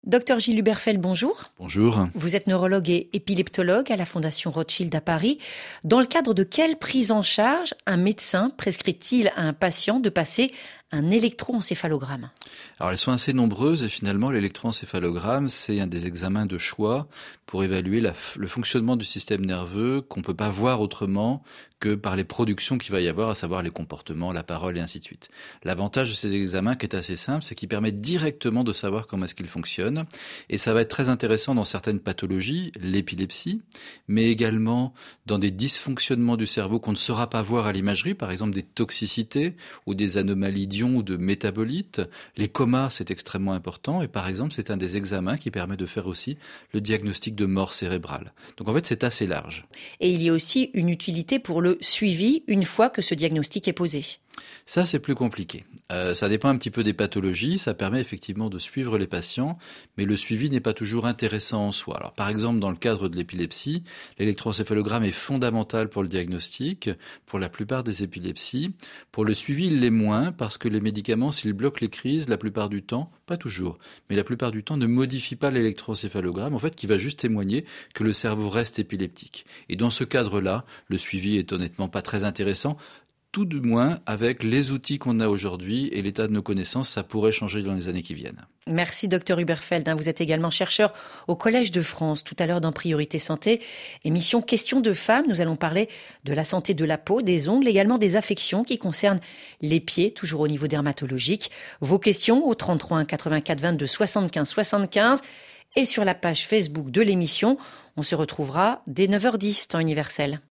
Docteur Gilles Huberfeld, bonjour. Bonjour. Vous êtes neurologue et épileptologue à la Fondation Rothschild à Paris. Dans le cadre de quelle prise en charge un médecin prescrit-il à un patient de passer un électroencéphalogramme? Alors elles sont assez nombreuses et finalement l'électroencéphalogramme, c'est un des examens de choix pour évaluer le fonctionnement du système nerveux qu'on ne peut pas voir autrement que par les productions qu'il va y avoir, à savoir les comportements, la parole et ainsi de suite. L'avantage de ces examens qui est assez simple, c'est qu'ils permettent directement de savoir comment est-ce qu'ils fonctionnent et ça va être très intéressant dans certaines pathologies, l'épilepsie, mais également dans des dysfonctionnements du cerveau qu'on ne saura pas voir à l'imagerie, par exemple des toxicités ou des anomalies d'ions ou de métabolites. Les comas, c'est extrêmement important et par exemple, c'est un des examens qui permet de faire aussi le diagnostic de mort cérébrale. Donc en fait, c'est assez large. Et il y a aussi une utilité pour le suivi une fois que ce diagnostic est posé. Ça, c'est plus compliqué. Ça dépend un petit peu des pathologies. Ça permet effectivement de suivre les patients, mais le suivi n'est pas toujours intéressant en soi. Alors, par exemple, dans le cadre de l'épilepsie, l'électroencéphalogramme est fondamental pour le diagnostic, pour la plupart des épilepsies. Pour le suivi, il l'est moins, parce que les médicaments, s'ils bloquent les crises, la plupart du temps, pas toujours, mais la plupart du temps, ne modifient pas l'électroencéphalogramme, en fait, qui va juste témoigner que le cerveau reste épileptique. Et dans ce cadre-là, le suivi est honnêtement pas très intéressant. Tout du moins, avec les outils qu'on a aujourd'hui et l'état de nos connaissances, ça pourrait changer dans les années qui viennent. Merci Dr Huberfeld. Vous êtes également chercheur au Collège de France. Tout à l'heure dans Priorité Santé, émission Questions de femmes. Nous allons parler de la santé de la peau, des ongles, également des affections qui concernent les pieds, toujours au niveau dermatologique. Vos questions au 33 1 84 22 75 75 et sur la page Facebook de l'émission. On se retrouvera dès 9h10 temps universel.